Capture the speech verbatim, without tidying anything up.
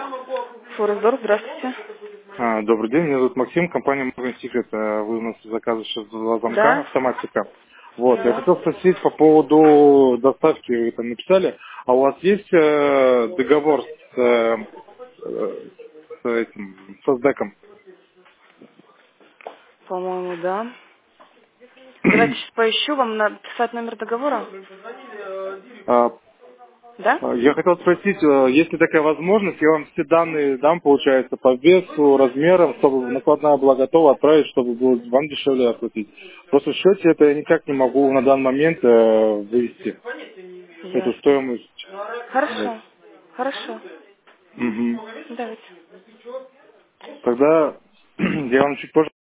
Форесдор, здравствуйте. А, Добрый день, меня зовут Максим, компания Morgan Secret. А, Вы у нас заказываете сейчас два замка, Да? автоматика. Вот, я Да. хотел спросить по поводу доставки, вы там написали, а у вас есть э, договор с, э, э, с этим, с деком? По-моему, да. Давайте сейчас поищу, вам написать номер договора. Да? Я хотел спросить, э, есть ли такая возможность, я вам все данные дам, получается, по весу, размерам, чтобы накладная была готова отправить, чтобы было вам дешевле оплатить. Просто в счете это я никак не могу на данный момент э, вывести эту Ясно. стоимость. Вот. Хорошо. Хорошо. Мгм. Давайте. Тогда я вам чуть позже